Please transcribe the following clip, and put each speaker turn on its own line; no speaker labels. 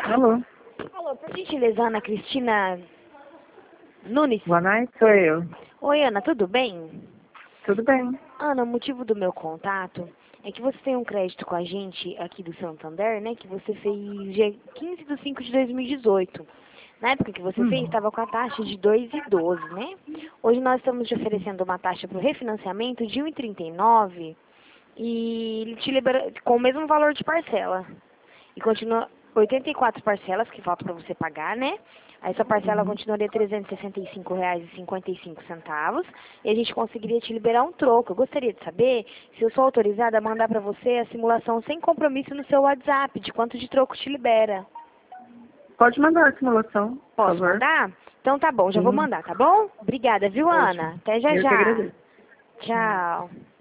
Alô?
Alô, por gentileza, Ana Cristina Nunes?
Boa noite, sou eu.
Oi, Ana, tudo bem?
Tudo bem?
Ana, o motivo do meu contato é que você tem um crédito com a gente aqui do Santander, né? Que você fez dia 15/5/2018. Na época que você fez, estava com a taxa de 2,12, né? Hoje nós estamos te oferecendo uma taxa para o refinanciamento de 1,39 e ele te libera com o mesmo valor de parcela. E continua 84 parcelas que faltam para você pagar, né? Aí sua parcela continuaria R$ 365,55 e a gente conseguiria te liberar um troco. Eu gostaria de saber se eu sou autorizada a mandar para você a simulação sem compromisso no seu WhatsApp de quanto de troco te libera.
Pode mandar a simulação, por
Posso
favor.
mandar? Então tá bom, já vou
Sim,
mandar, tá bom? Obrigada, viu,
ótimo.
Ana? Até já
Eu que
já.
agradeço.
Tchau.